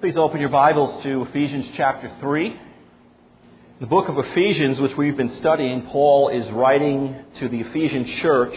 Please open your Bibles to Ephesians chapter 3. The book of Ephesians, which we've been studying, Paul is writing to the Ephesian church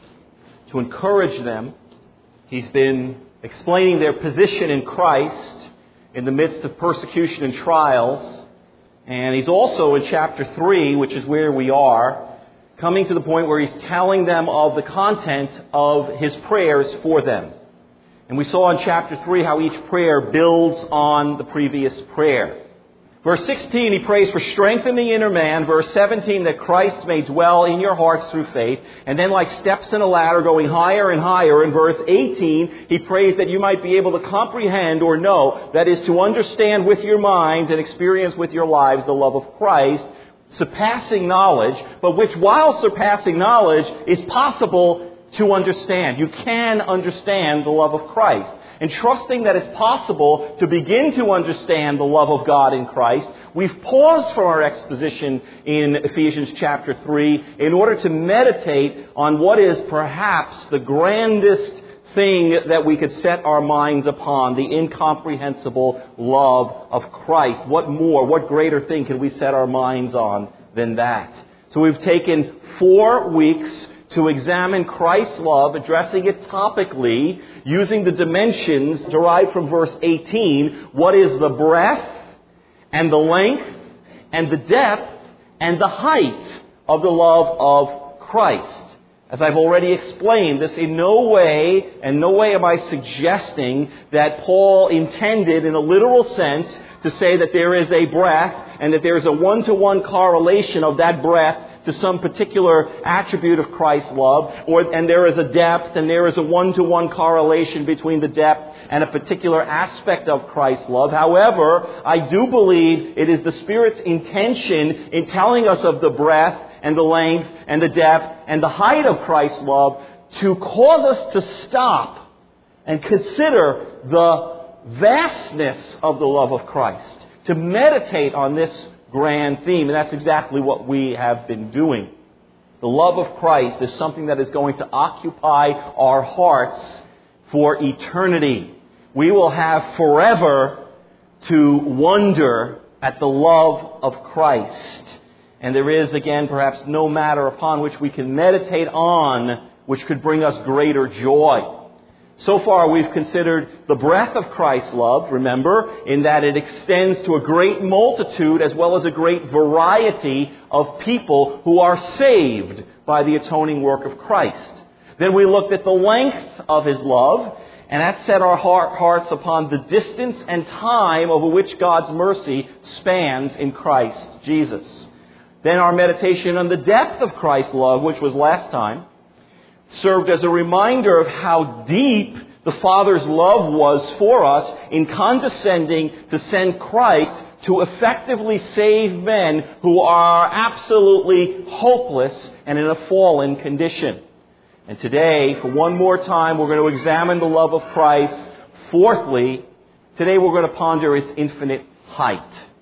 to encourage them. He's been explaining their position in Christ in the midst of persecution and trials. And he's also in chapter 3, which is where we are, coming to the point where he's telling them of the content of his prayers for them. And we saw in chapter 3 how each prayer builds on the previous prayer. Verse 16, he prays for strength in the inner man. Verse 17, that Christ may dwell in your hearts through faith. And then like steps in a ladder going higher and higher. In verse 18, he prays that you might be able to comprehend or know, that is to understand with your minds and experience with your lives the love of Christ, surpassing knowledge, but which while surpassing knowledge is possible to understand. You can understand the love of Christ. And trusting that it's possible to begin to understand the love of God in Christ, we've paused from our exposition in Ephesians chapter 3 in order to meditate on what is perhaps the grandest thing that we could set our minds upon, the incomprehensible love of Christ. What more, what greater thing can we set our minds on than that? So we've taken 4 weeks to examine Christ's love, addressing it topically, using the dimensions derived from verse 18. What is the breadth and the length and the depth and the height of the love of Christ? As I've already explained, this in no way am I suggesting that Paul intended in a literal sense to say that there is a breadth and that there is a one-to-one correlation of that breadth to some particular attribute of Christ's love, and there is a depth and there is a one-to-one correlation between the depth and a particular aspect of Christ's love. However, I do believe it is the Spirit's intention in telling us of the breadth and the length and the depth and the height of Christ's love to cause us to stop and consider the vastness of the love of Christ, to meditate on this grand theme, and that's exactly what we have been doing. The love of Christ is something that is going to occupy our hearts for eternity. We will have forever to wonder at the love of Christ. And there is, again, perhaps no matter upon which we can meditate on which could bring us greater joy. So far, we've considered the breadth of Christ's love, remember, in that it extends to a great multitude as well as a great variety of people who are saved by the atoning work of Christ. Then we looked at the length of His love, and that set our hearts upon the distance and time over which God's mercy spans in Christ Jesus. Then our meditation on the depth of Christ's love, which was last time, served as a reminder of how deep the Father's love was for us in condescending to send Christ to effectively save men who are absolutely hopeless and in a fallen condition. And today, for one more time, we're going to examine the love of Christ. Fourthly, today we're going to ponder its infinite height.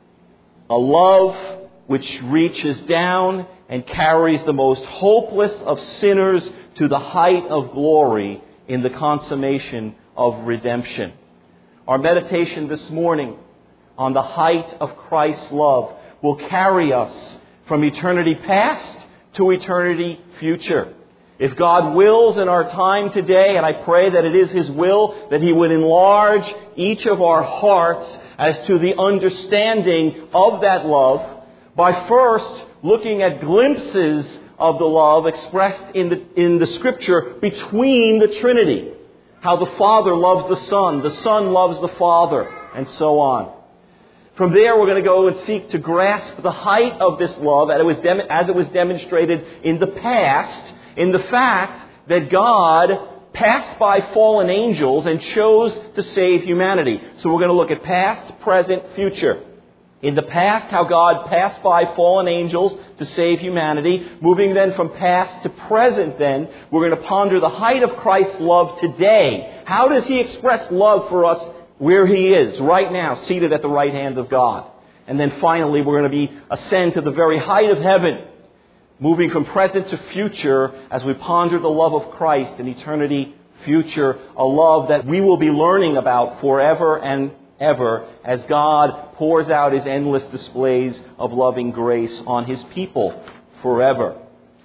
A love which reaches down and carries the most hopeless of sinners to the height of glory in the consummation of redemption. Our meditation this morning on the height of Christ's love will carry us from eternity past to eternity future. If God wills in our time today, and I pray that it is His will, that He would enlarge each of our hearts as to the understanding of that love, by first looking at glimpses of the love expressed in the Scripture between the Trinity. How the Father loves the Son loves the Father, and so on. From there, we're going to go and seek to grasp the height of this love as it was demonstrated in the past, in the fact that God passed by fallen angels and chose to save humanity. So we're going to look at past, present, future. In the past, how God passed by fallen angels to save humanity. Moving then from past to present then, we're going to ponder the height of Christ's love today. How does He express love for us where He is right now, seated at the right hand of God? And then finally, we're going to ascend to the very height of heaven, moving from present to future as we ponder the love of Christ in eternity future, a love that we will be learning about forever and ever as God pours out His endless displays of loving grace on His people forever.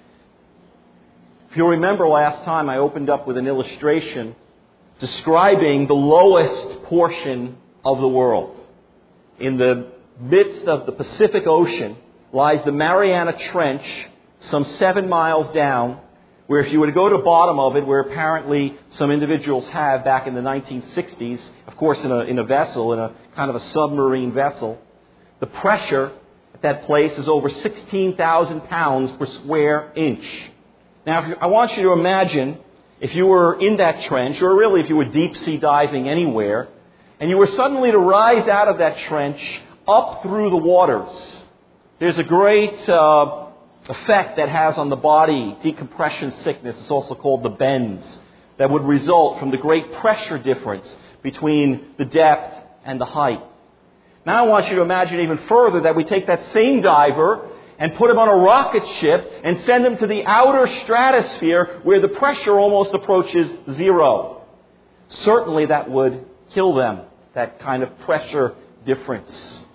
If you'll remember last time, I opened up with an illustration describing the lowest portion of the world. In the midst of the Pacific Ocean lies the Mariana Trench, some 7 miles down, where if you were to go to the bottom of it, where apparently some individuals have back in the 1960s, of course in a vessel, in a kind of a submarine vessel, the pressure at that place is over 16,000 pounds per square inch. Now, I want you to imagine if you were in that trench, or really if you were deep sea diving anywhere, and you were suddenly to rise out of that trench up through the waters. There's a great effect that has on the body, decompression sickness. It's also called the bends, that would result from the great pressure difference between the depth and the height. Now I want you to imagine even further that we take that same diver and put him on a rocket ship and send him to the outer stratosphere where the pressure almost approaches zero. Certainly that would kill them, that kind of pressure difference.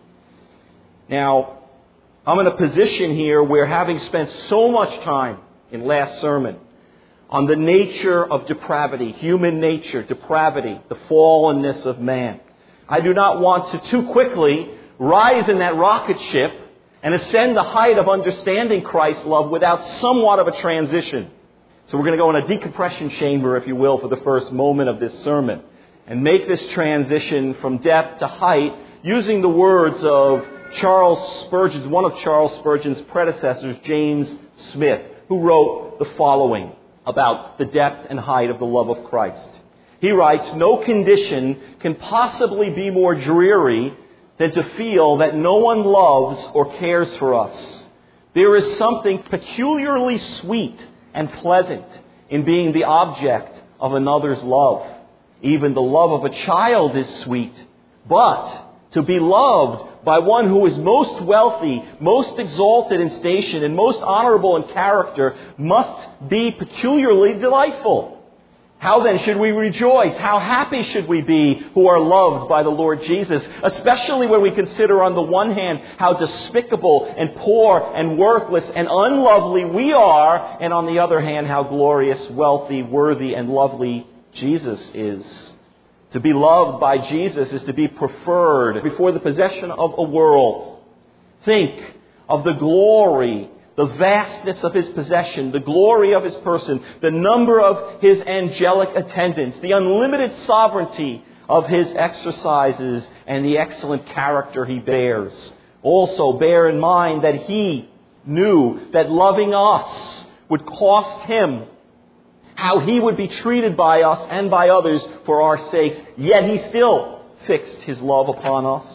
Now, I'm in a position here where, having spent so much time in last sermon on the nature of depravity, human nature, depravity, the fallenness of man, I do not want to too quickly rise in that rocket ship and ascend the height of understanding Christ's love without somewhat of a transition. So we're going to go in a decompression chamber, if you will, for the first moment of this sermon, and make this transition from depth to height using the words of Charles Spurgeon, one of Charles Spurgeon's predecessors, James Smith, who wrote the following about the depth and height of the love of Christ. He writes, "No condition can possibly be more dreary than to feel that no one loves or cares for us. There is something peculiarly sweet and pleasant in being the object of another's love. Even the love of a child is sweet, but to be loved by one who is most wealthy, most exalted in station, and most honorable in character must be peculiarly delightful. How then should we rejoice? How happy should we be who are loved by the Lord Jesus? Especially when we consider on the one hand how despicable and poor and worthless and unlovely we are, and on the other hand how glorious, wealthy, worthy, and lovely Jesus is. To be loved by Jesus is to be preferred before the possession of a world. Think of the glory, the vastness of His possession, the glory of His person, the number of His angelic attendants, the unlimited sovereignty of His exercises, and the excellent character He bears. Also, bear in mind that He knew that loving us would cost Him, how He would be treated by us and by others for our sakes, yet He still fixed His love upon us.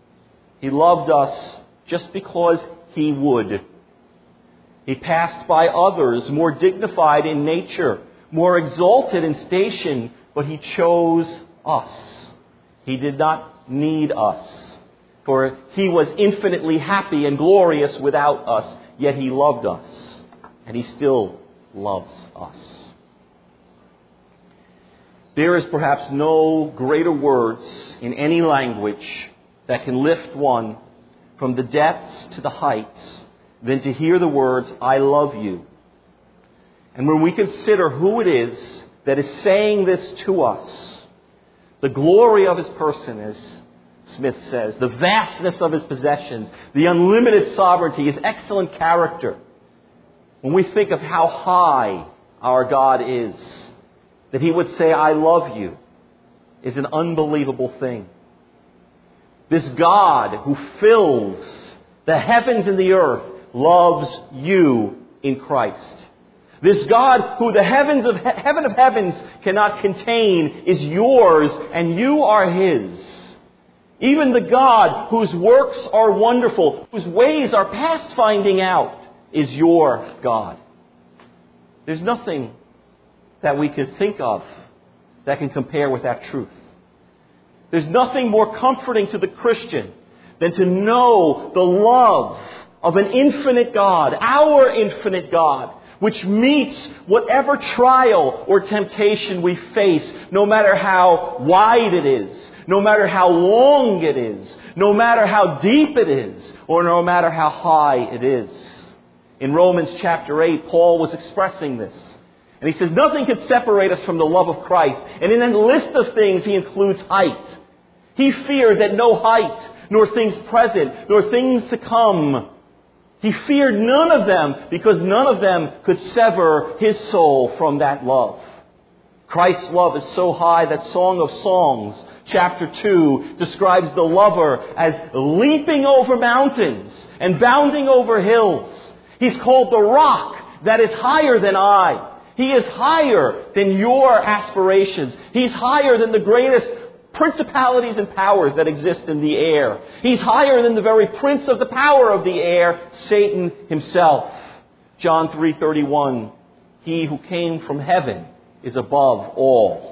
He loved us just because He would. He passed by others more dignified in nature, more exalted in station, but He chose us. He did not need us, for He was infinitely happy and glorious without us, yet He loved us, and He still loves us. There is perhaps no greater words in any language that can lift one from the depths to the heights than to hear the words, "I love you." And when we consider who it is that is saying this to us, the glory of His person, as Smith says, the vastness of His possessions, the unlimited sovereignty, His excellent character, when we think of how high our God is, that He would say, "I love you," is an unbelievable thing. This God who fills the heavens and the earth loves you in Christ. This God who the heaven of heavens cannot contain is yours, and you are His. Even the God whose works are wonderful, whose ways are past finding out, is your God. There's nothing that we could think of that can compare with that truth. There's nothing more comforting to the Christian than to know the love of an infinite God, our infinite God, which meets whatever trial or temptation we face, no matter how wide it is, no matter how long it is, no matter how deep it is, or no matter how high it is. In Romans chapter 8, Paul was expressing this. And he says, nothing can separate us from the love of Christ. And in that list of things, he includes height. He feared that no height, nor things present, nor things to come. He feared none of them because none of them could sever his soul from that love. Christ's love is so high that Song of Songs, chapter 2, describes the lover as leaping over mountains and bounding over hills. He's called the rock that is higher than I. He is higher than your aspirations. He's higher than the greatest principalities and powers that exist in the air. He's higher than the very prince of the power of the air, Satan himself. John 3:31, he who came from heaven is above all.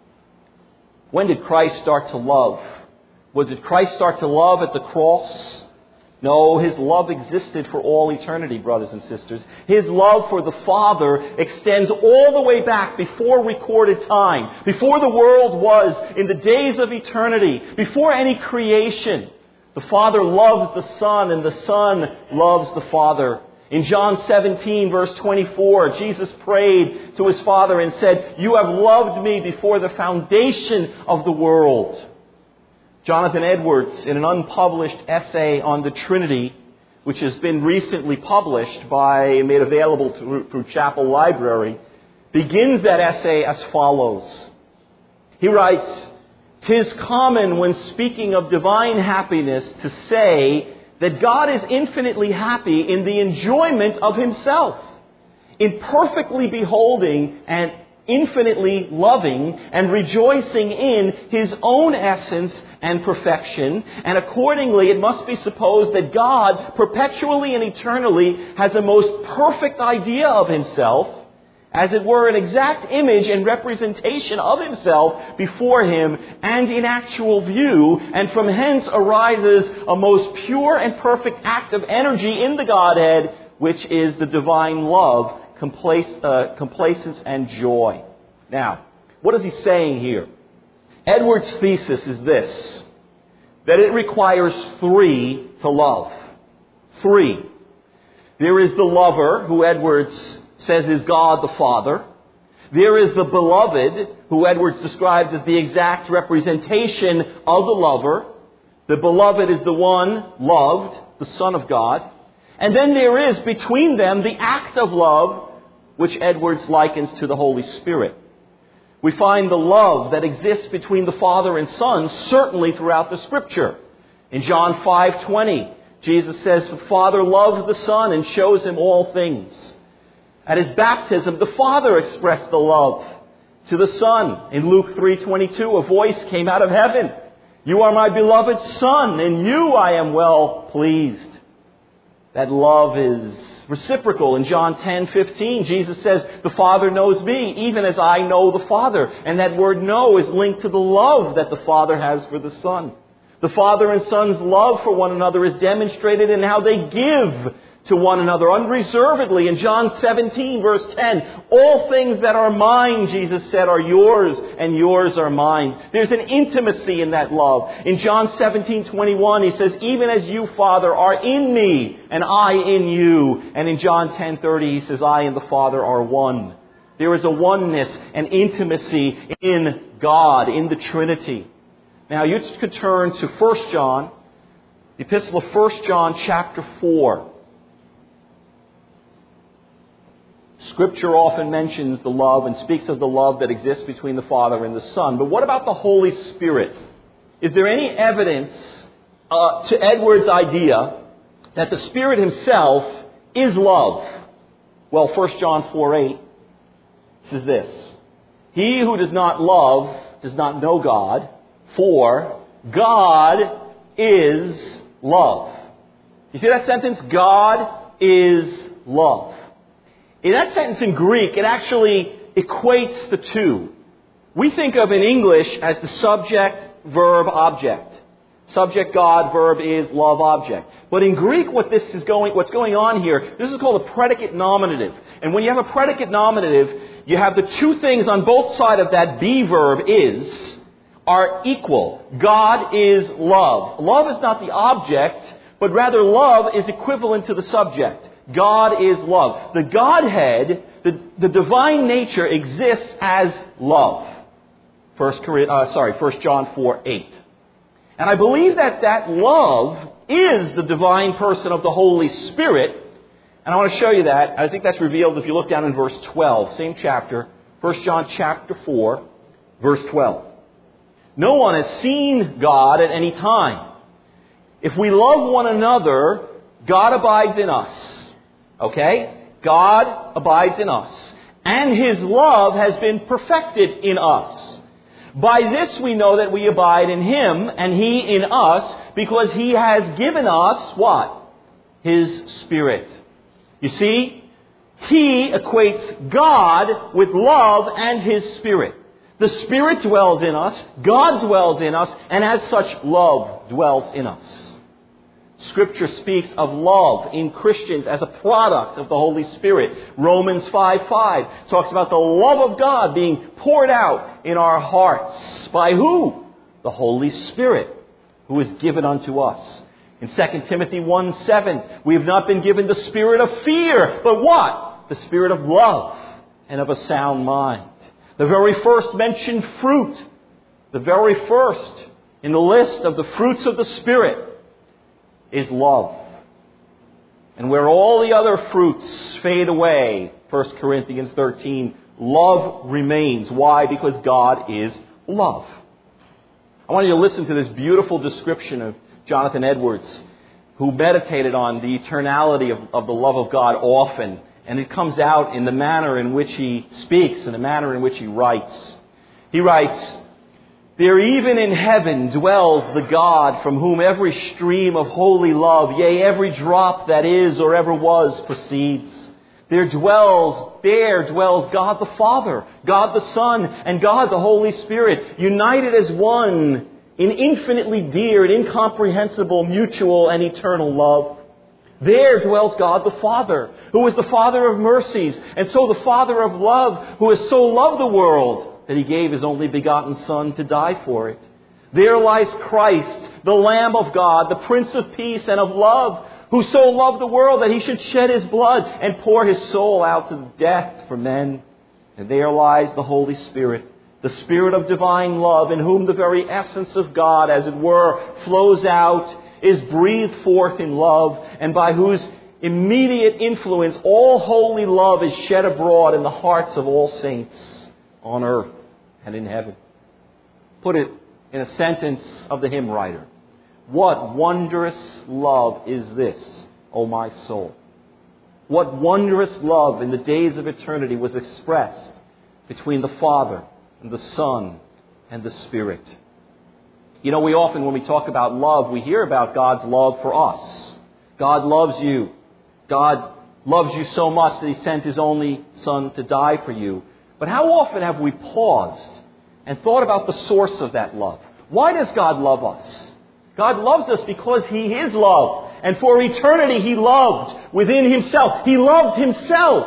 When did Christ start to love? Did Christ start to love at the cross? No, His love existed for all eternity, brothers and sisters. His love for the Father extends all the way back before recorded time, before the world was, in the days of eternity, before any creation. The Father loves the Son, and the Son loves the Father. In John 17, verse 24, Jesus prayed to His Father and said, "You have loved me before the foundation of the world." Jonathan Edwards, in an unpublished essay on the Trinity, which has been recently published made available through Chapel Library, begins that essay as follows. He writes, "'Tis common when speaking of divine happiness to say that God is infinitely happy in the enjoyment of Himself, in perfectly beholding and infinitely loving and rejoicing in His own essence and perfection, and accordingly it must be supposed that God perpetually and eternally has a most perfect idea of Himself, as it were an exact image and representation of Himself before Him and in actual view, and from hence arises a most pure and perfect act of energy in the Godhead, which is the divine love, complacence and joy." Now, what is he saying here? Edwards' thesis is this, that it requires three to love. Three. There is the lover, who Edwards says is God the Father. There is the beloved, who Edwards describes as the exact representation of the lover. The beloved is the one loved, the Son of God. And then there is between them the act of love, which Edwards likens to the Holy Spirit. We find the love that exists between the Father and Son certainly throughout the Scripture. In John 5:20, Jesus says, "The Father loves the Son and shows Him all things." At His baptism, the Father expressed the love to the Son. In Luke 3:22, a voice came out of heaven, "You are my beloved Son, in you I am well pleased." That love is reciprocal. In John 10:15, Jesus says, "The Father knows me, even as I know the Father." And that word "know" is linked to the love that the Father has for the Son. The Father and Son's love for one another is demonstrated in how they give to one another unreservedly. In John 17, verse 10, "All things that are mine," Jesus said, "are yours, and yours are mine." There's an intimacy in that love. In John 17:21, He says, "Even as you, Father, are in me, and I in you." And in John 10:30, He says, "I and the Father are one." There is a oneness and intimacy in God, in the Trinity. Now, you could turn to 1 John, the Epistle of 1 John chapter 4. Scripture often mentions the love and speaks of the love that exists between the Father and the Son. But what about the Holy Spirit? Is there any evidence to Edwards' idea that the Spirit Himself is love? Well, 1 John 4:8 says this, "He who does not love does not know God, for God is love." You see that sentence? God is love. In that sentence in Greek, it actually equates the two. We think of in English as the subject, verb, object. Subject, God, verb is love, object. But in Greek, what's going on here, this is called a predicate nominative. And when you have a predicate nominative, you have the two things on both sides of that be verb is, are equal. God is love. Love is not the object, but rather love is equivalent to the subject. God is love. The Godhead, the divine nature exists as love. 1 John 4:8. And I believe that love is the divine person of the Holy Spirit. And I want to show you that. I think that's revealed if you look down in verse 12, same chapter, 1 John chapter 4, verse 12. No one has seen God at any time. If we love one another, God abides in us. Okay? God abides in us. And His love has been perfected in us. By this we know that we abide in Him and He in us, because He has given us what? His Spirit. You see, He equates God with love and His Spirit. The Spirit dwells in us, God dwells in us, and as such, love dwells in us. Scripture speaks of love in Christians as a product of the Holy Spirit. Romans 5:5 talks about the love of God being poured out in our hearts. By who? The Holy Spirit, who is given unto us. In 2 Timothy 1:7, we have not been given the spirit of fear, but what? The spirit of love and of a sound mind. The very first mentioned fruit, the very first in the list of the fruits of the Spirit, is love. And where all the other fruits fade away, 1 Corinthians 13, love remains. Why? Because God is love. I want you to listen to this beautiful description of Jonathan Edwards, who meditated on the eternality of the love of God often. And it comes out in the manner in which he speaks and the manner in which he writes. He writes, "There even in heaven dwells the God from whom every stream of holy love, yea, every drop that is or ever was, proceeds. There dwells God the Father, God the Son, and God the Holy Spirit, united as one in infinitely dear and incomprehensible mutual and eternal love. There dwells God the Father, who is the Father of mercies, and so the Father of love, who has so loved the world that He gave His only begotten Son to die for it. There lies Christ, the Lamb of God, the Prince of Peace and of love, who so loved the world that He should shed His blood and pour His soul out to death for men. And there lies the Holy Spirit, the Spirit of divine love, in whom the very essence of God, as it were, flows out, is breathed forth in love, and by whose immediate influence all holy love is shed abroad in the hearts of all saints on earth and in heaven." Put it in a sentence of the hymn writer. What wondrous love is this, O my soul? What wondrous love in the days of eternity was expressed between the Father and the Son and the Spirit. You know, we often, when we talk about love, we hear about God's love for us. God loves you. God loves you so much that He sent His only Son to die for you. But how often have we paused and thought about the source of that love? Why does God love us? God loves us because He is love. And for eternity He loved within Himself. He loved Himself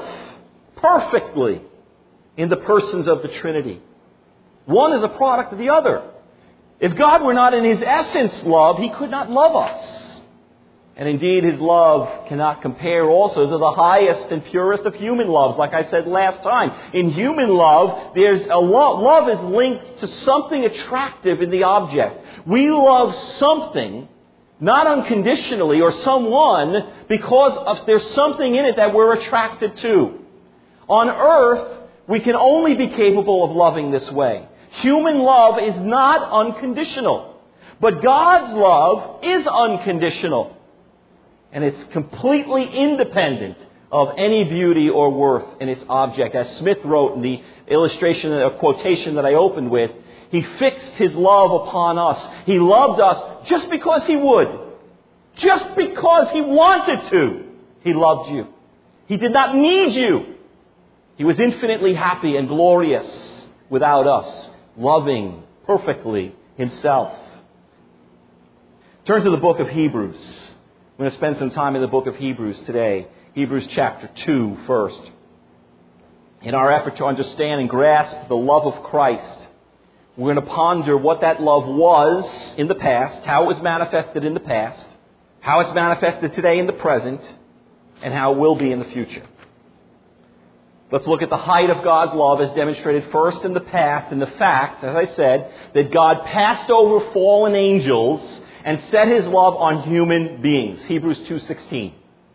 perfectly in the persons of the Trinity. One is a product of the other. If God were not in His essence love, He could not love us. And indeed, His love cannot compare also to the highest and purest of human loves. Like I said last time, in human love, love is linked to something attractive in the object. We love something, not unconditionally, or someone, because there's something in it that we're attracted to. On earth, we can only be capable of loving this way. Human love is not unconditional. But God's love is unconditional. And it's completely independent of any beauty or worth in its object. As Smith wrote in the illustration or quotation that I opened with, He fixed His love upon us. He loved us just because He would. Just because He wanted to. He loved you. He did not need you. He was infinitely happy and glorious without us, loving perfectly Himself. Turn to the book of Hebrews. I'm going to spend some time in the book of Hebrews today. Hebrews chapter 2 first. In our effort to understand and grasp the love of Christ, We're going to ponder what that love was in the past, how it was manifested in the past, how it's manifested today in the present, and how it will be in the future. Let's look at the height of God's love as demonstrated first in the past, and the fact, as I said, that God passed over fallen angels and set His love on human beings. Hebrews 2:16.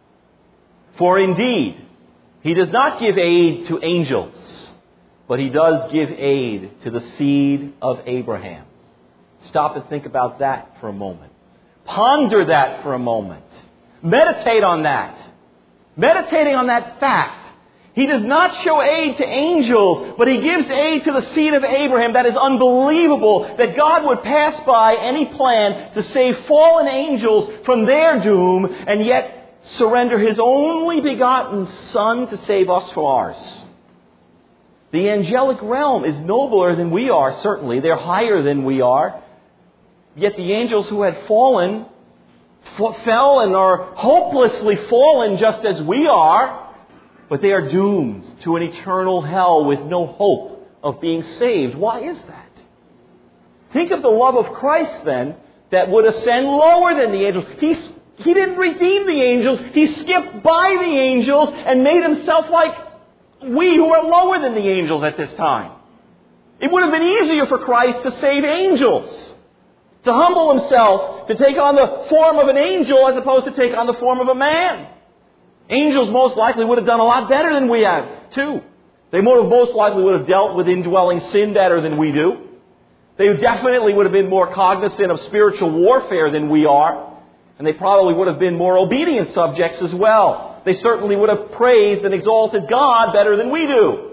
For indeed, He does not give aid to angels, but He does give aid to the seed of Abraham. Stop and think about that for a moment. Ponder that for a moment. Meditate on that. Meditating on that fact. He does not show aid to angels, but He gives aid to the seed of Abraham. That is unbelievable, that God would pass by any plan to save fallen angels from their doom, and yet surrender His only begotten Son to save us from ours. The angelic realm is nobler than we are, certainly. They're higher than we are. Yet the angels who had fallen fell and are hopelessly fallen just as we are. But they are doomed to an eternal hell with no hope of being saved. Why is that? Think of the love of Christ then that would ascend lower than the angels. He didn't redeem the angels. He skipped by the angels and made Himself like we who are lower than the angels at this time. It would have been easier for Christ to save angels, to humble Himself, to take on the form of an angel as opposed to take on the form of a man. Angels most likely would have done a lot better than we have, too. They most likely would have dealt with indwelling sin better than we do. They definitely would have been more cognizant of spiritual warfare than we are. And they probably would have been more obedient subjects as well. They certainly would have praised and exalted God better than we do.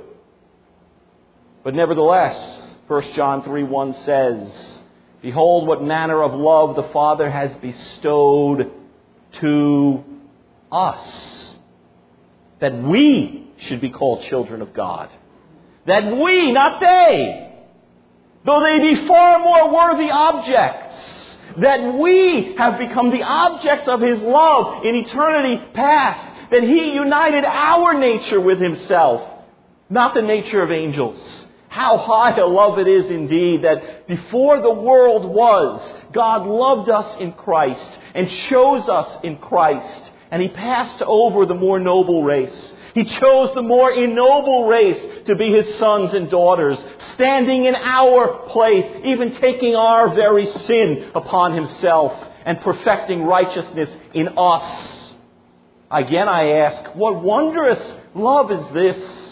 But nevertheless, 1 John 3:1 says, Behold what manner of love the Father has bestowed to us, that we should be called children of God. That we, not they, though they be far more worthy objects, that we have become the objects of His love in eternity past, that He united our nature with Himself, not the nature of angels. How high a love it is indeed that before the world was, God loved us in Christ and chose us in Christ. And He passed over the more noble race. He chose the more ignoble race to be His sons and daughters, standing in our place, even taking our very sin upon Himself and perfecting righteousness in us. Again, I ask, what wondrous love is this?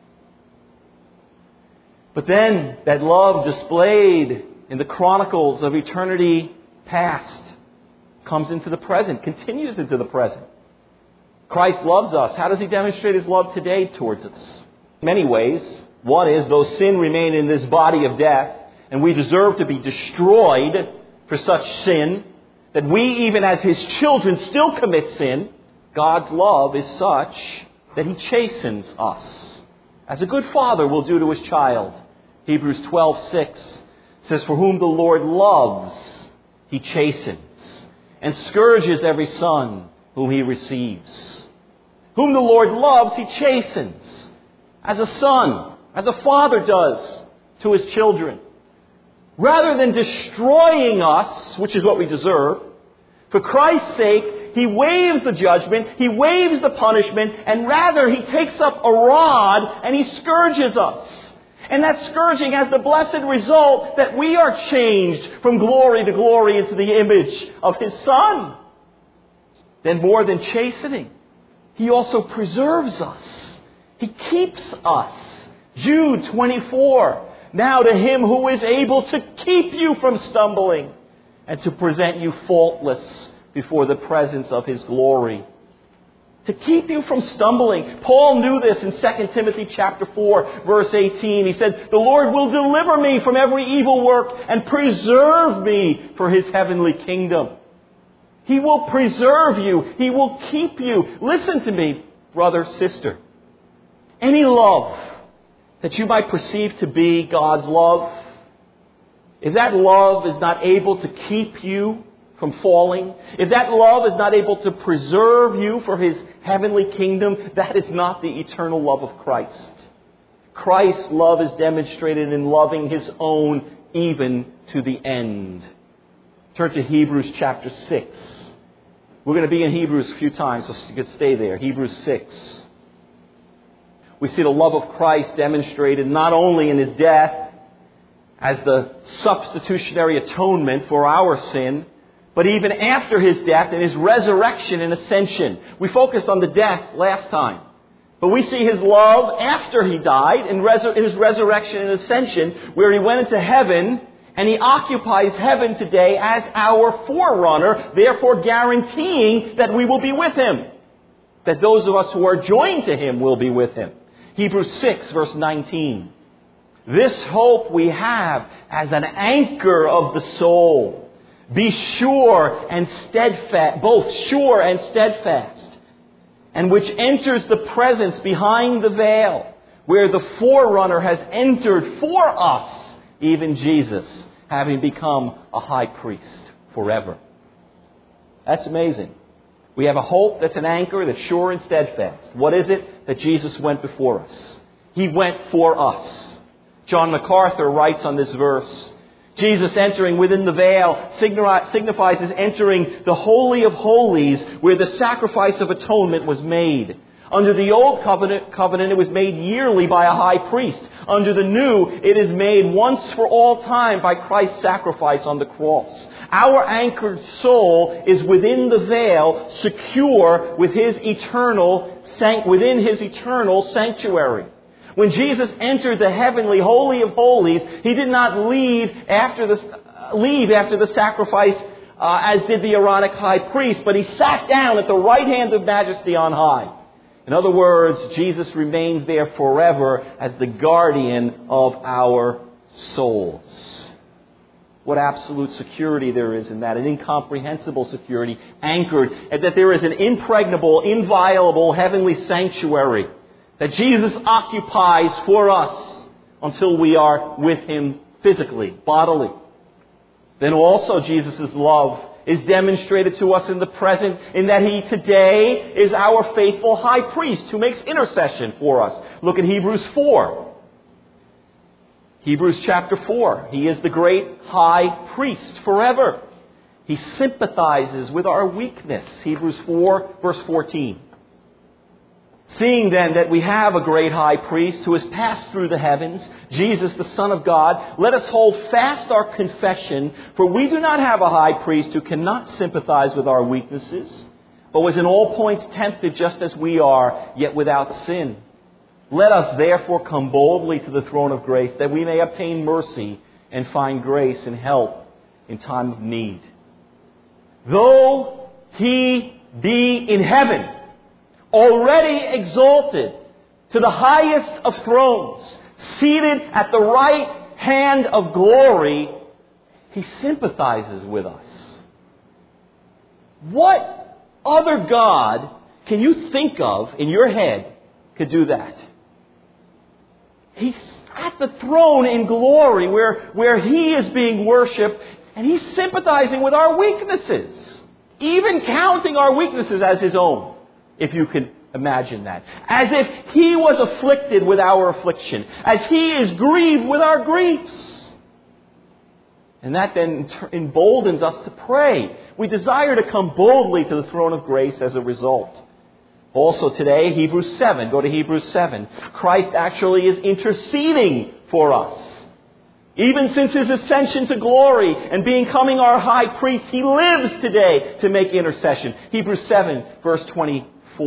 But then, that love displayed in the chronicles of eternity past comes into the present, continues into the present. Christ loves us. How does He demonstrate His love today towards us? In many ways. One is, though sin remain in this body of death, and we deserve to be destroyed for such sin, that we, even as His children, still commit sin, God's love is such that He chastens us, as a good father will do to his child. Hebrews 12:6 says, For whom the Lord loves, He chastens, and scourges every son whom He receives. Whom the Lord loves, He chastens, as a son, as a father does to his children. Rather than destroying us, which is what we deserve, for Christ's sake, He waives the judgment, He waives the punishment, and rather He takes up a rod and He scourges us. And that scourging has the blessed result that we are changed from glory to glory into the image of His Son. Then more than chastening, He also preserves us. He keeps us. Jude 24. Now to Him who is able to keep you from stumbling and to present you faultless before the presence of His glory. To keep you from stumbling. Paul knew this in 2 Timothy chapter 4, verse 18. He said, The Lord will deliver me from every evil work and preserve me for His heavenly kingdom. He will preserve you. He will keep you. Listen to me, brother, sister. Any love that you might perceive to be God's love, if that love is not able to keep you from falling, if that love is not able to preserve you for His heavenly kingdom, that is not the eternal love of Christ. Christ's love is demonstrated in loving His own even to the end. Turn to Hebrews chapter 6. We're going to be in Hebrews a few times, so you could stay there. Hebrews 6. We see the love of Christ demonstrated not only in His death as the substitutionary atonement for our sin, but even after His death and His resurrection and ascension. We focused on the death last time. But we see His love after He died in His resurrection and ascension, where He went into heaven, and He occupies heaven today as our forerunner, therefore guaranteeing that we will be with Him. That those of us who are joined to Him will be with Him. Hebrews 6, verse 19. This hope we have as an anchor of the soul. Be sure and steadfast, both sure and steadfast, and which enters the presence behind the veil, where the forerunner has entered for us, even Jesus, having become a high priest forever. That's amazing. We have a hope that's an anchor, that's sure and steadfast. What is it? That Jesus went before us. He went for us. John MacArthur writes on this verse, Jesus entering within the veil signifies His entering the Holy of Holies, where the sacrifice of atonement was made. Under the old covenant, it was made yearly by a high priest. Under the new, it is made once for all time by Christ's sacrifice on the cross. Our anchored soul is within the veil, secure with within His eternal sanctuary. When Jesus entered the heavenly Holy of Holies, He did not leave after the sacrifice as did the Aaronic high priest, but He sat down at the right hand of Majesty on high. In other words, Jesus remains there forever as the guardian of our souls. What absolute security there is in that, an incomprehensible security, anchored, and that there is an impregnable, inviolable heavenly sanctuary that Jesus occupies for us until we are with Him physically, bodily. Then also Jesus' love is demonstrated to us in the present in that He today is our faithful high priest who makes intercession for us. Look at Hebrews 4. Hebrews chapter 4. He is the great high priest forever. He sympathizes with our weakness. Hebrews 4, verse 14. Seeing then that we have a great high priest who has passed through the heavens, Jesus the Son of God, let us hold fast our confession, for we do not have a high priest who cannot sympathize with our weaknesses, but was in all points tempted just as we are, yet without sin. Let us therefore come boldly to the throne of grace, that we may obtain mercy and find grace and help in time of need. Though He be in heaven, already exalted to the highest of thrones, seated at the right hand of glory, He sympathizes with us. What other God can you think of in your head could do that? He's at the throne in glory where He is being worshipped, and He's sympathizing with our weaknesses, even counting our weaknesses as His own. If you can imagine that. As if He was afflicted with our affliction. As He is grieved with our griefs. And that then emboldens us to pray. We desire to come boldly to the throne of grace as a result. Also today, Hebrews 7. Go to Hebrews 7. Christ actually is interceding for us. Even since His ascension to glory and becoming our high priest, He lives today to make intercession. Hebrews 7, verse 24.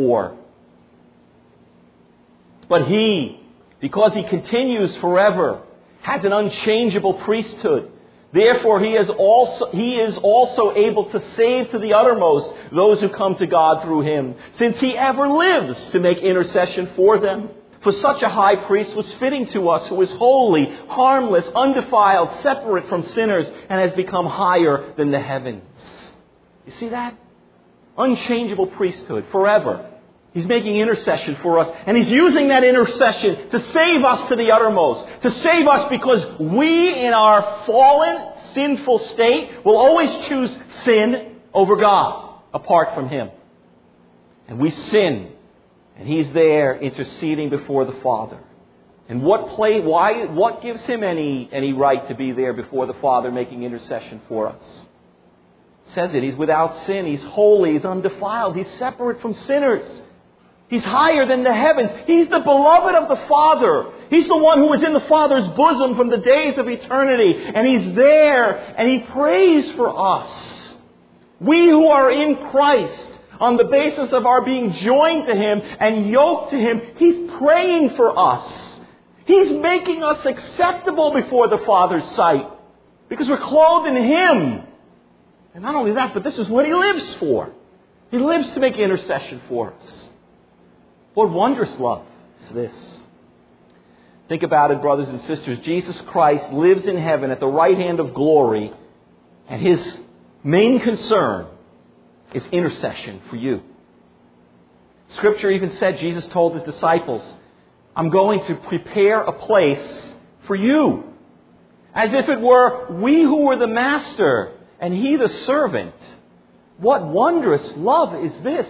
But He, because He continues forever, has an unchangeable priesthood. Therefore, He is also able to save to the uttermost those who come to God through Him, since He ever lives to make intercession for them. For such a high priest was fitting to us, who is holy, harmless, undefiled, separate from sinners, and has become higher than the heavens. You see that? Unchangeable priesthood forever. He's making intercession for us, and He's using that intercession to save us to the uttermost. To save us because we, in our fallen, sinful state, will always choose sin over God, apart from Him. And we sin, and He's there interceding before the Father. And what gives him any right to be there before the Father making intercession for us? It says it. He's without sin. He's holy. He's undefiled. He's separate from sinners. He's higher than the heavens. He's the beloved of the Father. He's the one who was in the Father's bosom from the days of eternity. And He's there and He prays for us. We who are in Christ, on the basis of our being joined to Him and yoked to Him, He's praying for us. He's making us acceptable before the Father's sight because we're clothed in Him. And not only that, but this is what He lives for. He lives to make intercession for us. What wondrous love is this? Think about it, brothers and sisters. Jesus Christ lives in heaven at the right hand of glory, and His main concern is intercession for you. Scripture even said, Jesus told His disciples, I'm going to prepare a place for you. As if it were we who were the master and He the servant. What wondrous love is this?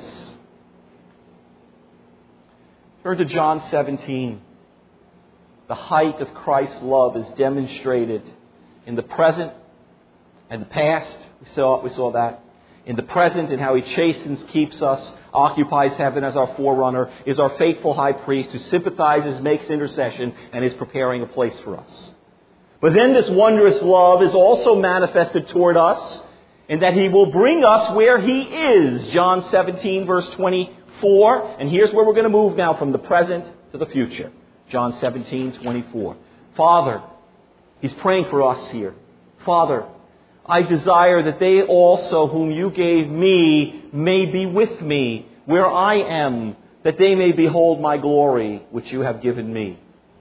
Turn to John 17. The height of Christ's love is demonstrated in the present and the past. We saw that. In the present, in how He chastens, keeps us, occupies heaven as our forerunner, is our faithful high priest who sympathizes, makes intercession, and is preparing a place for us. But then this wondrous love is also manifested toward us in that He will bring us where He is. John 17, verse 24. And here's where we're going to move now from the present to the future. John 17, 24. Father, He's praying for us here. Father, I desire that they also whom You gave Me may be with Me where I am, that they may behold My glory, which You have given Me.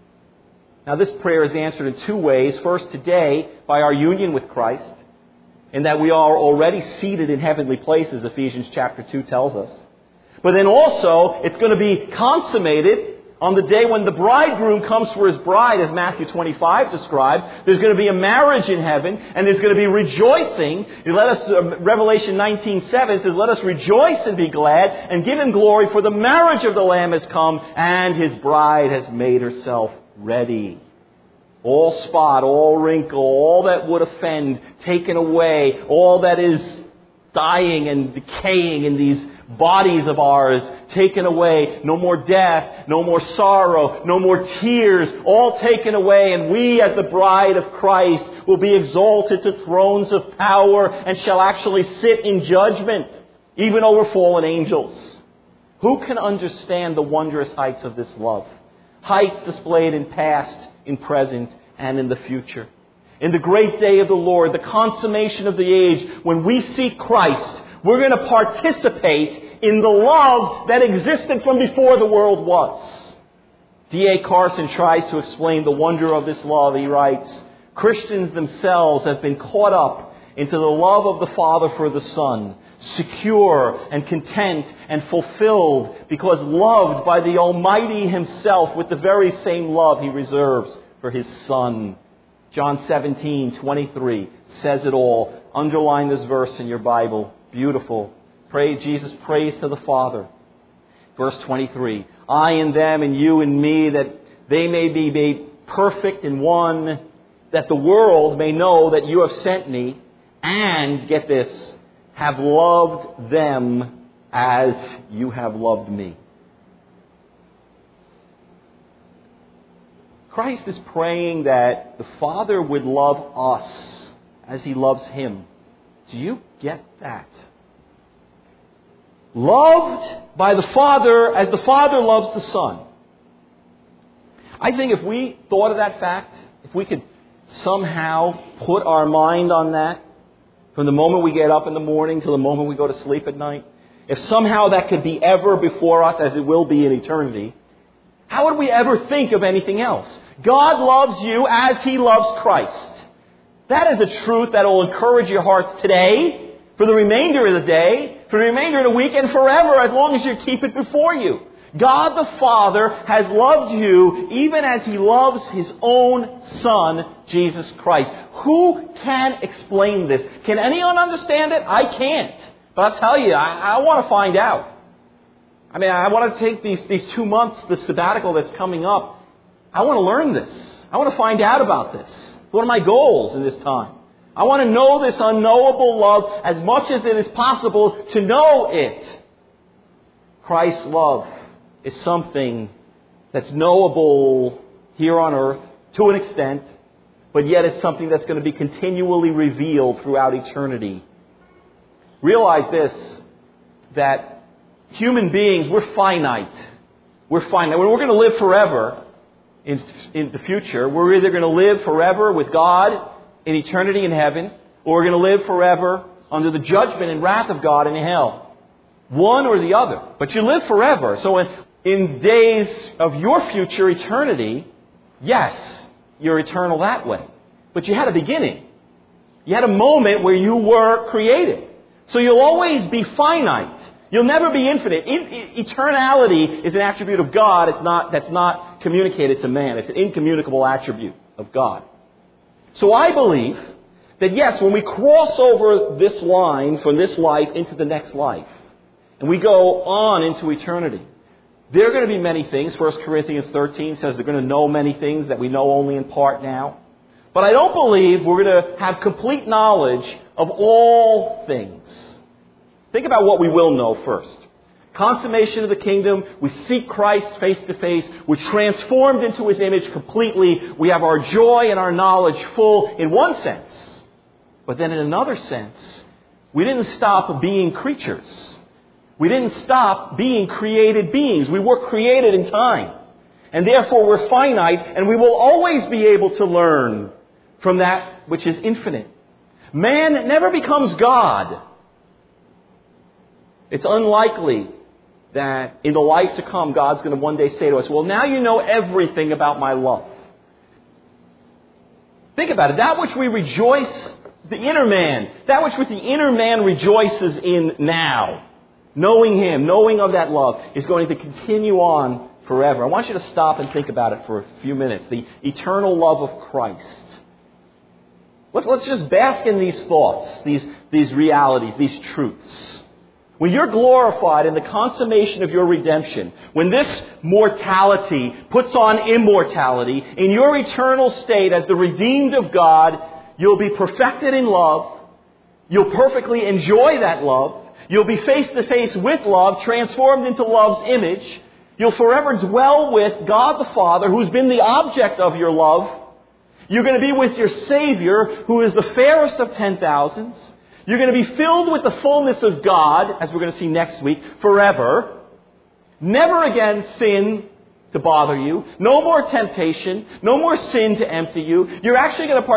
Now this prayer is answered in two ways. First, today, by our union with Christ, in that we are already seated in heavenly places, Ephesians chapter 2 tells us. But then also, it's going to be consummated on the day when the bridegroom comes for his bride, as Matthew 25 describes. There's going to be a marriage in heaven, and there's going to be rejoicing. Revelation 19:7 says, let us rejoice and be glad and give Him glory, for the marriage of the Lamb has come, and His bride has made herself ready. All spot, all wrinkle, all that would offend, taken away, all that is dying and decaying in these bodies of ours, taken away. No more death, no more sorrow, no more tears, all taken away. And we as the bride of Christ will be exalted to thrones of power and shall actually sit in judgment, even over fallen angels. Who can understand the wondrous heights of this love? Heights displayed in past, in present, and in the future. In the great day of the Lord, the consummation of the age, when we see Christ, we're going to participate in the love that existed from before the world was. D.A. Carson tries to explain the wonder of this love. He writes, Christians themselves have been caught up into the love of the Father for the Son, secure and content and fulfilled because loved by the Almighty Himself with the very same love He reserves for His Son. John 17:23 says it all. Underline this verse in your Bible. Beautiful. Pray, Jesus prays to the Father. Verse 23. I in them and You in Me, that they may be made perfect in one, that the world may know that You have sent Me, and, get this, have loved them as You have loved Me. Christ is praying that the Father would love us as He loves Him. Do you get that? Loved by the Father as the Father loves the Son. I think if we thought of that fact, if we could somehow put our mind on that, from the moment we get up in the morning till the moment we go to sleep at night, if somehow that could be ever before us as it will be in eternity, how would we ever think of anything else? God loves you as He loves Christ. That is a truth that will encourage your hearts today, for the remainder of the day, for the remainder of the week, and forever, as long as you keep it before you. God the Father has loved you even as He loves His own Son, Jesus Christ. Who can explain this? Can anyone understand it? I can't. But I'll tell you, I want to find out. I want to take these 2 months, the sabbatical that's coming up. I want to learn this. I want to find out about this. What are my goals in this time? I want to know this unknowable love as much as it is possible to know it. Christ's love is something that's knowable here on earth to an extent, but yet it's something that's going to be continually revealed throughout eternity. Realize this, that human beings, we're finite. We're finite. We're going to live forever in the future. We're either going to live forever with God in eternity in heaven, or we're going to live forever under the judgment and wrath of God in hell. One or the other. But you live forever. So in days of your future eternity, yes, you're eternal that way. But you had a beginning. You had a moment where you were created. So you'll always be finite. You'll never be infinite. Eternality is an attribute of God. That's not communicated to man. It's an incommunicable attribute of God. So I believe that yes, when we cross over this line from this life into the next life, and we go on into eternity, there are going to be many things. 1 Corinthians 13 says they're going to know many things that we know only in part now. But I don't believe we're going to have complete knowledge of all things. Think about what we will know first. Consummation of the kingdom. We seek Christ face to face. We're transformed into His image completely. We have our joy and our knowledge full in one sense. But then in another sense, we didn't stop being creatures. We didn't stop being created beings. We were created in time. And therefore we're finite, and we will always be able to learn from that which is infinite. Man never becomes God. It's unlikely that in the life to come, God's going to one day say to us, well, now you know everything about my love. Think about it. That which we rejoice, the inner man, that which the inner man rejoices in now, knowing Him, knowing of that love, is going to continue on forever. I want you to stop and think about it for a few minutes. The eternal love of Christ. Let's just bask in these thoughts, these realities, these truths. When you're glorified in the consummation of your redemption, when this mortality puts on immortality, in your eternal state as the redeemed of God, you'll be perfected in love. You'll perfectly enjoy that love. You'll be face to face with love, transformed into love's image. You'll forever dwell with God the Father, who's been the object of your love. You're going to be with your Savior, who is the fairest of 10,000s. You're going to be filled with the fullness of God, as we're going to see next week, forever. Never again sin to bother you. No more temptation. No more sin to empty you. You're actually going to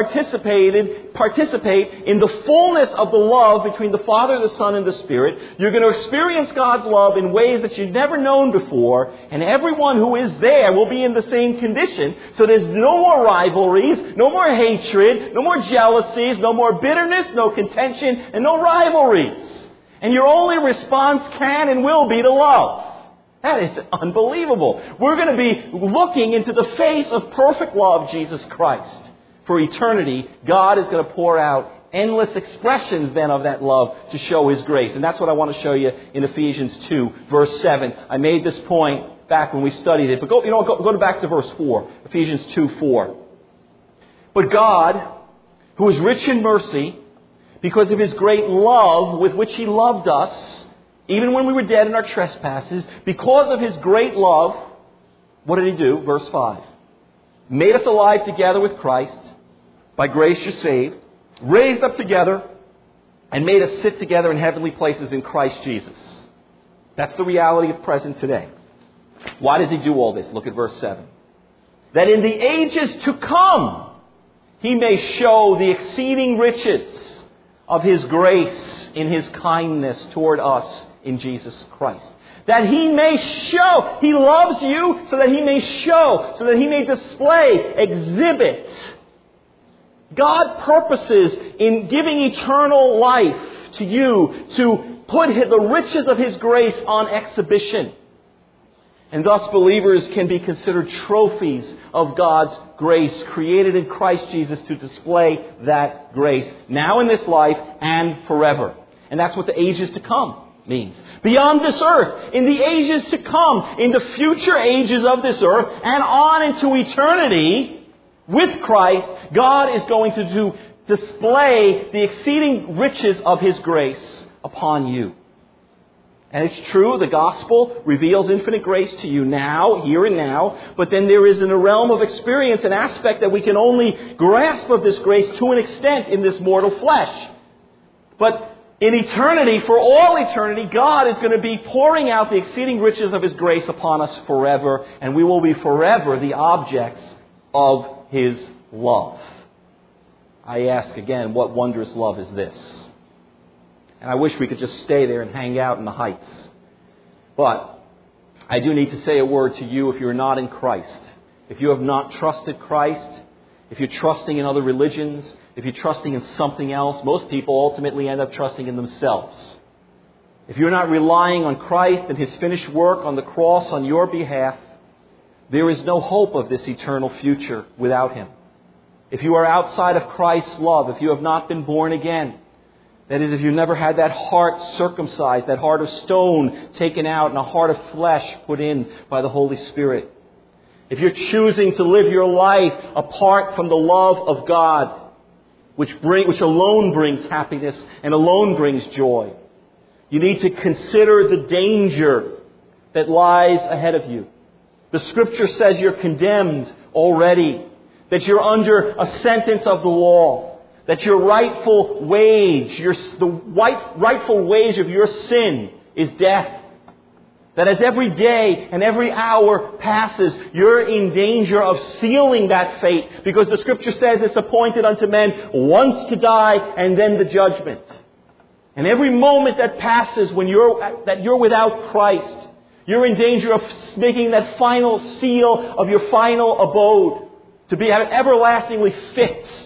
participate in the fullness of the love between the Father, the Son, and the Spirit. You're going to experience God's love in ways that you've never known before. And everyone who is there will be in the same condition. So there's no more rivalries, no more hatred, no more jealousies, no more bitterness, no contention, and no rivalries. And your only response can and will be to love. That is unbelievable. We're going to be looking into the face of perfect love, Jesus Christ. For eternity, God is going to pour out endless expressions then of that love to show His grace. And that's what I want to show you in Ephesians 2, verse 7. I made this point back when we studied it. But go back to verse 4. Ephesians 2, 4. But God, who is rich in mercy, because of His great love with which He loved us, even when we were dead in our trespasses, because of His great love, what did He do? Verse 5. Made us alive together with Christ. By grace you're saved. Raised up together. And made us sit together in heavenly places in Christ Jesus. That's the reality of present today. Why does He do all this? Look at verse 7. That in the ages to come, He may show the exceeding riches of His grace in His kindness toward us in Jesus Christ. That He may show. He loves you so that He may show, so that He may display, exhibit. God purposes in giving eternal life to you to put the riches of His grace on exhibition. And thus believers can be considered trophies of God's grace, created in Christ Jesus to display that grace, now in this life and forever. And that's what the ages to come means. Beyond this earth, in the ages to come, in the future ages of this earth, and on into eternity, with Christ, God is going to display the exceeding riches of His grace upon you. And it's true, the gospel reveals infinite grace to you now, here and now, but then there is in a realm of experience an aspect that we can only grasp of this grace to an extent in this mortal flesh. But in eternity, for all eternity, God is going to be pouring out the exceeding riches of His grace upon us forever, and we will be forever the objects of His love. I ask again, what wondrous love is this? And I wish we could just stay there and hang out in the heights. But I do need to say a word to you if you're not in Christ. If you have not trusted Christ, if you're trusting in other religions, if you're trusting in something else, most people ultimately end up trusting in themselves. If you're not relying on Christ and His finished work on the cross on your behalf, there is no hope of this eternal future without Him. If you are outside of Christ's love, if you have not been born again, that is, if you've never had that heart circumcised, that heart of stone taken out and a heart of flesh put in by the Holy Spirit. If you're choosing to live your life apart from the love of God, which alone brings happiness and alone brings joy, you need to consider the danger that lies ahead of you. The Scripture says you're condemned already, that you're under a sentence of the law, that your rightful wage, rightful wage of your sin is death. That as every day and every hour passes, you're in danger of sealing that fate, because the Scripture says it's appointed unto men once to die and then the judgment. And every moment that passes when you're without Christ, you're in danger of making that final seal of your final abode to be everlastingly fixed.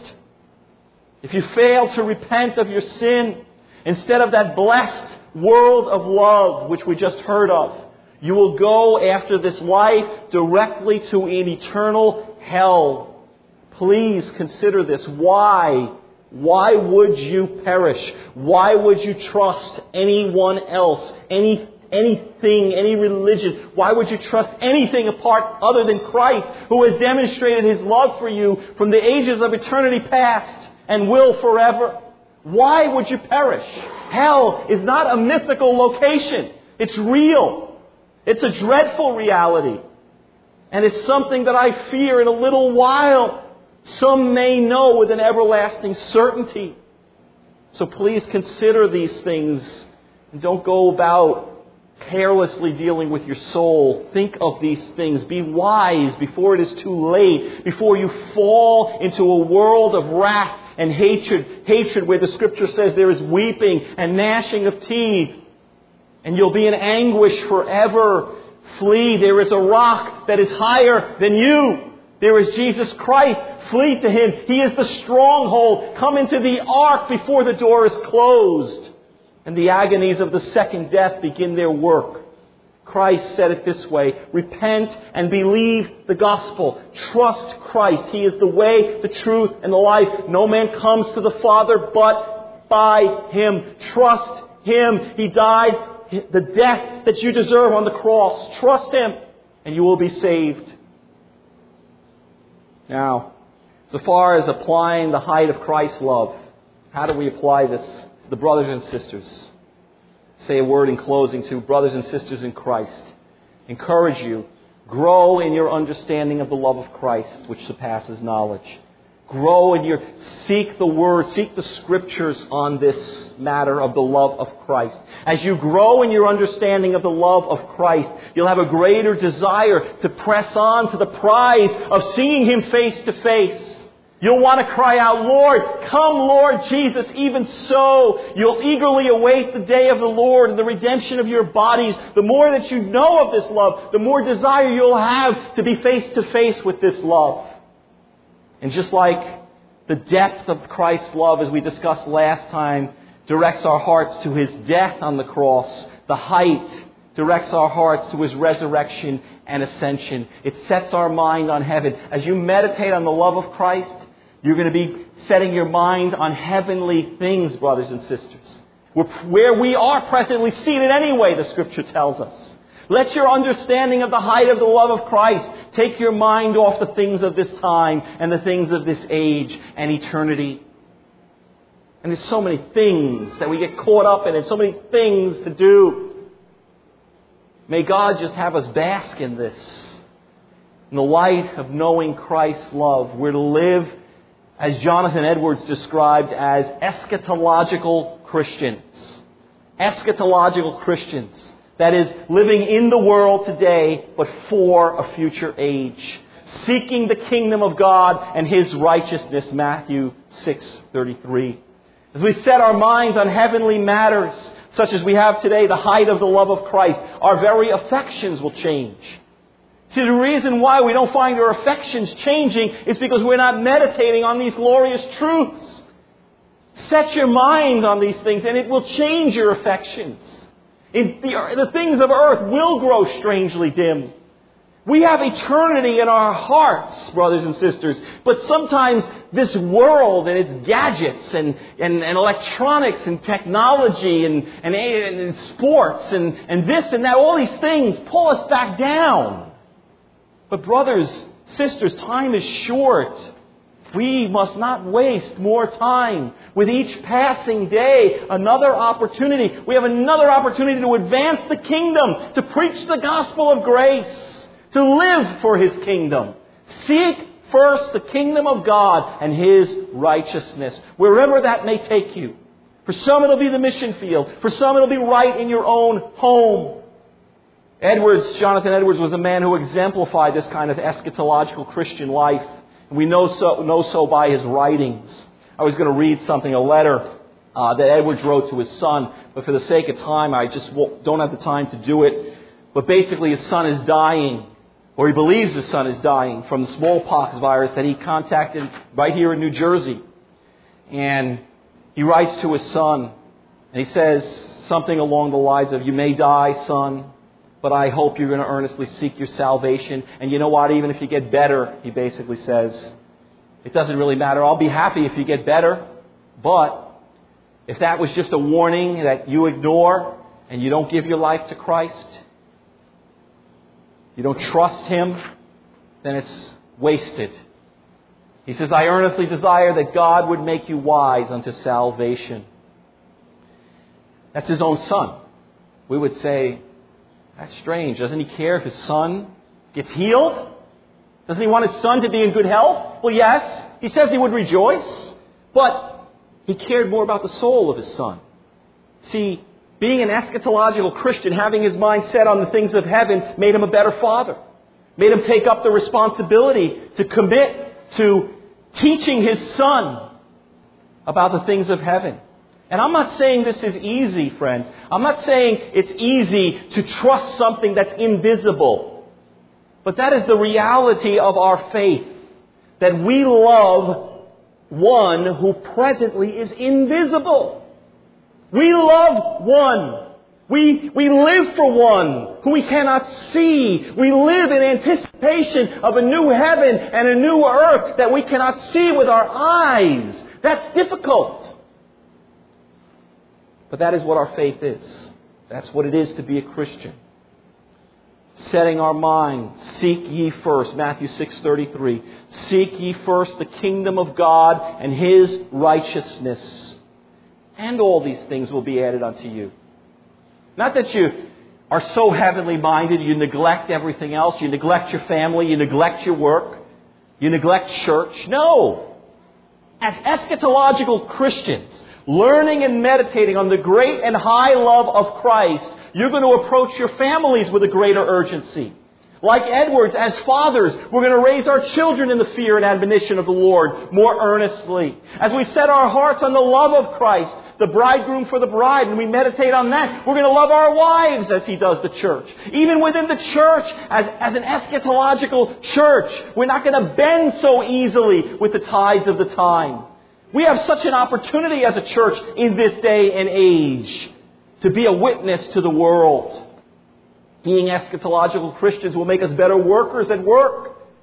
If you fail to repent of your sin, instead of that blessed world of love which we just heard of, you will go after this life directly to an eternal hell. Please consider this. Why? Why would you perish? Why would you trust anyone else? Anything, any religion? Why would you trust anything apart other than Christ, who has demonstrated His love for you from the ages of eternity past and will forever? Why would you perish? Hell is not a mythical location. It's real. It's a dreadful reality. And it's something that I fear in a little while some may know with an everlasting certainty. So please consider these things and don't go about carelessly dealing with your soul. Think of these things. Be wise before it is too late, before you fall into a world of wrath and hatred where the Scripture says there is weeping and gnashing of teeth, and you'll be in anguish forever. Flee. There is a rock that is higher than you. There is Jesus Christ. Flee to Him. He is the stronghold. Come into the ark before the door is closed and the agonies of the second death begin their work. Christ said it this way: repent and believe the gospel. Trust Christ. He is the way, the truth, and the life. No man comes to the Father but by Him. Trust Him. He died the death that you deserve on the cross. Trust Him and you will be saved. Now, so far as applying the height of Christ's love, how do we apply this to the brothers and sisters? Say a word in closing to brothers and sisters in Christ. Encourage you. Grow in your understanding of the love of Christ, which surpasses knowledge. Grow in your... Seek the Word, seek the Scriptures on this matter of the love of Christ. As you grow in your understanding of the love of Christ, you'll have a greater desire to press on to the prize of seeing Him face to face. You'll want to cry out, Lord, come Lord Jesus, even so. You'll eagerly await the day of the Lord and the redemption of your bodies. The more that you know of this love, the more desire you'll have to be face to face with this love. And just like the depth of Christ's love, as we discussed last time, directs our hearts to His death on the cross, the height directs our hearts to His resurrection and ascension. It sets our mind on heaven. As you meditate on the love of Christ, you're going to be setting your mind on heavenly things, brothers and sisters. where we are presently seated anyway, the Scripture tells us. Let your understanding of the height of the love of Christ take your mind off the things of this time and the things of this age and eternity. And there's so many things that we get caught up in and so many things to do. May God just have us bask in this. In the light of knowing Christ's love, we're to live, as Jonathan Edwards described, as eschatological Christians. Eschatological Christians. That is, living in the world today, but for a future age. Seeking the kingdom of God and His righteousness, Matthew 6:33. As we set our minds on heavenly matters, such as we have today, the height of the love of Christ, our very affections will change. See, the reason why we don't find our affections changing is because we're not meditating on these glorious truths. Set your mind on these things and it will change your affections. The things of earth will grow strangely dim. We have eternity in our hearts, brothers and sisters. But sometimes this world and its gadgets and electronics and technology and sports and this and that, all these things pull us back down. But brothers, sisters, time is short. We must not waste more time. With each passing day, another opportunity. We have another opportunity to advance the kingdom, to preach the gospel of grace, to live for His kingdom. Seek first the kingdom of God and His righteousness, wherever that may take you. For some it'll be the mission field. For some it'll be right in your own home. Jonathan Edwards was a man who exemplified this kind of eschatological Christian life. And we know so by his writings. I was going to read a letter that Edwards wrote to his son, but for the sake of time, I just don't have the time to do it. But basically, his son is dying, or he believes his son is dying from the smallpox virus that he contacted right here in New Jersey. And he writes to his son, and he says something along the lines of, "You may die, son, but I hope you're going to earnestly seek your salvation. And you know what? Even if you get better," he basically says, "it doesn't really matter. I'll be happy if you get better. But if that was just a warning that you ignore and you don't give your life to Christ, you don't trust Him, then it's wasted." He says, "I earnestly desire that God would make you wise unto salvation." That's his own son. We would say, that's strange. Doesn't he care if his son gets healed? Doesn't he want his son to be in good health? Well, yes. He says he would rejoice. But he cared more about the soul of his son. See, being an eschatological Christian, having his mind set on the things of heaven, made him a better father. Made him take up the responsibility to commit to teaching his son about the things of heaven. And I'm not saying this is easy, friends. I'm not saying it's easy to trust something that's invisible. But that is the reality of our faith. That we love one who presently is invisible. We love one. We live for one who we cannot see. We live in anticipation of a new heaven and a new earth that we cannot see with our eyes. That's difficult. But that is what our faith is. That's what it is to be a Christian. Setting our mind, seek ye first, Matthew 6:33. Seek ye first the kingdom of God and His righteousness, and all these things will be added unto you. Not that you are so heavenly minded, you neglect everything else. You neglect your family, you neglect your work, you neglect church. No. As eschatological Christians, learning and meditating on the great and high love of Christ, you're going to approach your families with a greater urgency. Like Edwards, as fathers, we're going to raise our children in the fear and admonition of the Lord more earnestly. As we set our hearts on the love of Christ, the bridegroom for the bride, and we meditate on that, we're going to love our wives as He does the church. Even within the church, as an eschatological church, we're not going to bend so easily with the tides of the time. We have such an opportunity as a church in this day and age to be a witness to the world. Being eschatological Christians will make us better workers at work.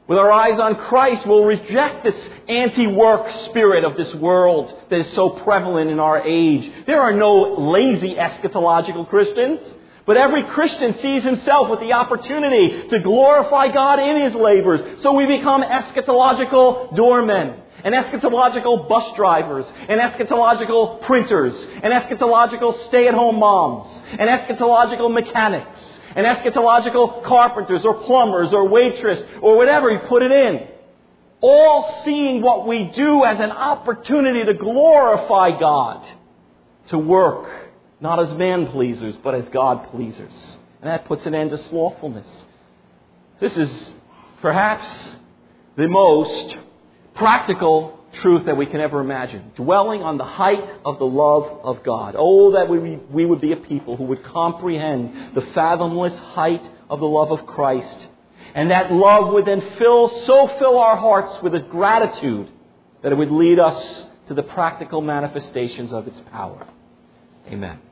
With our eyes on Christ, we'll reject this anti-work spirit of this world that is so prevalent in our age. There are no lazy eschatological Christians, but every Christian sees himself with the opportunity to glorify God in his labors. So we become eschatological doormen, and eschatological bus drivers, and eschatological printers, and eschatological stay-at-home moms, and eschatological mechanics, and eschatological carpenters or plumbers or waitress or whatever you put it in. All seeing what we do as an opportunity to glorify God, to work not as man-pleasers but as God-pleasers. And that puts an end to slothfulness. This is perhaps the most practical truth that we can ever imagine. Dwelling on the height of the love of God. Oh, that we would be a people who would comprehend the fathomless height of the love of Christ. And that love would then fill our hearts with a gratitude that it would lead us to the practical manifestations of its power. Amen.